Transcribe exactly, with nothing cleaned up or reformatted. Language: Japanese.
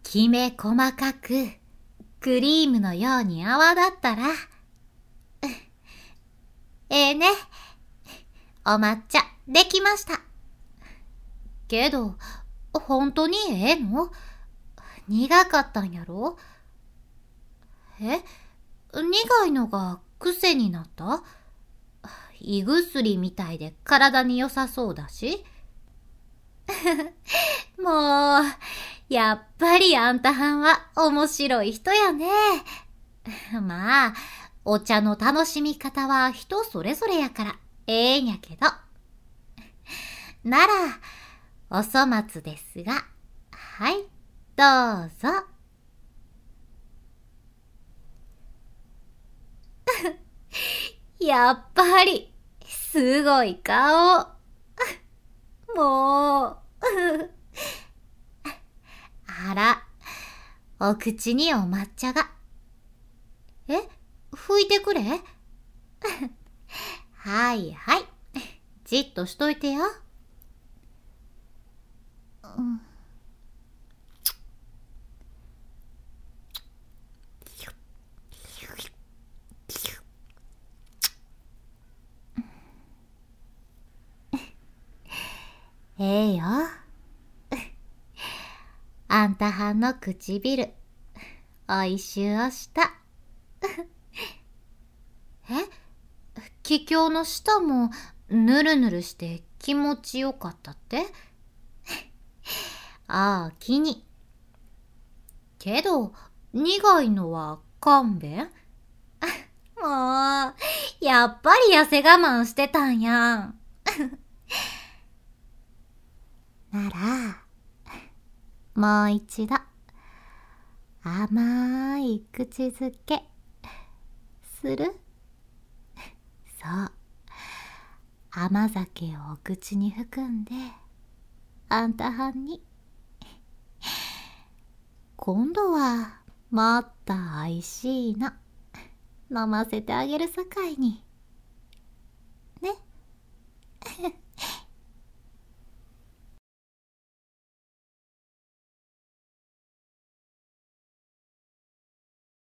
きめ細かくクリームのように泡立ったら、ええね。お抹茶できました。けど、ほんとにええの？苦かったんやろ？え？苦いのが癖になった？胃薬みたいで体に良さそうだし。もう、やっぱりあんたはんは面白い人やね。まあ、お茶の楽しみ方は人それぞれやからええんやけど。なら、お粗末ですが、はい、どうぞ。やっぱり、すごい顔。もう。あら、お口にお抹茶が。え、拭いてくれ。はいはい。じっとしといてよ。うん、ええよ。あんたはんの唇、おいしゅうをした。え？気境の下もぬるぬるして気持ちよかったって？ああ、気に。けど、苦いのは勘弁？もう、やっぱり痩せ我慢してたんやん。なら、もう一度、甘い口づけ、する？そう。甘酒をお口に含んで、あんたはんに。今度は、もっとおいしいの、飲ませてあげるさかいに。